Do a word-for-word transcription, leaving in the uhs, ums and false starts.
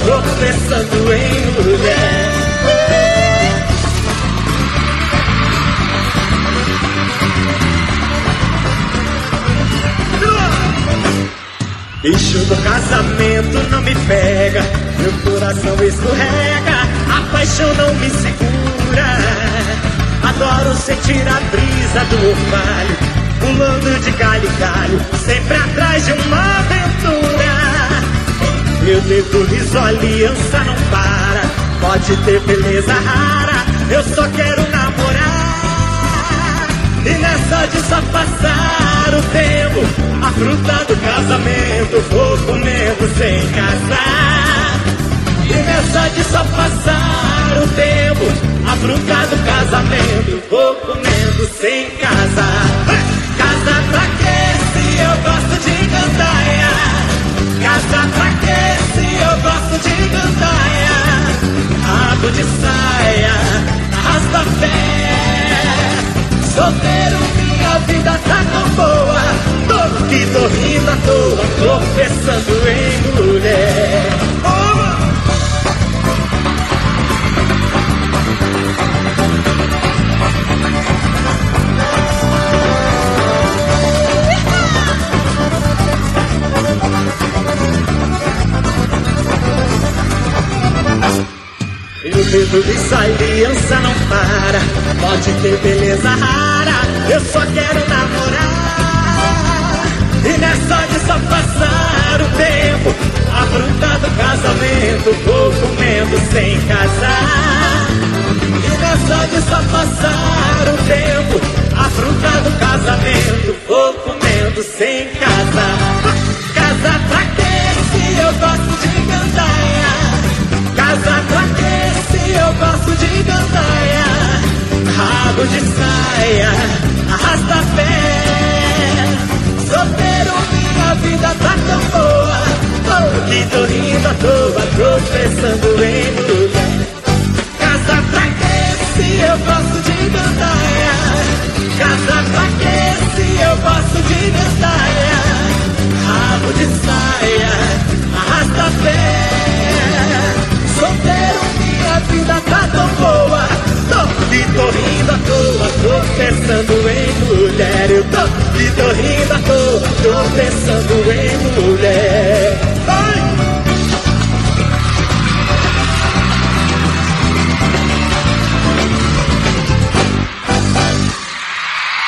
tropeçando em mulher. Bicho do casamento não me pega, meu coração escorrega, a paixão não me segura. Adoro sentir a brisa do orvalho, pulando de galho em galho, sempre atrás de uma aventura. Meu dedo liso, a aliança não para, pode ter beleza rara, eu só quero namorar. E nessa de só passar o tempo, a fruta do casamento vou comendo sem casar. E nessa de só passar o tempo, a fruta do casamento vou comendo sem casar. Casa pra quê se eu gosto de gandaia? Casa pra quê se eu gosto de gandaia? Rabo de saia, arrasta pé. Solteiro, minha vida tá tão boa, tô que tô rindo à toa, tropeçando em mulher. Oh! Meu dedo diz a aliança não para, pode ter beleza rara, eu só quero namorar. E nessa de só passar o tempo, a fruta do casamento vou comendo sem casar. E nessa de só passar o tempo, a fruta do casamento vou comendo sem casar. Casa pra quê se eu gosto de gandaia? Casa pra quê se eu gosto de gandaia? Rabo de saia, arrasta pé. Solteiro, minha vida tá tão boa, tô que tô rindo à toa, tropeçando em mulher. Casa pra quê se eu gosto de gandaia? Casa pra quê se eu gosto de gandaia? Rabo de saia, arrasta pé. Solteiro, minha vida tá tão boa, tô que tô rindo à toa, tropeçando em mulher. Eu tô que tô rindo à toa, tropeçando em mulher.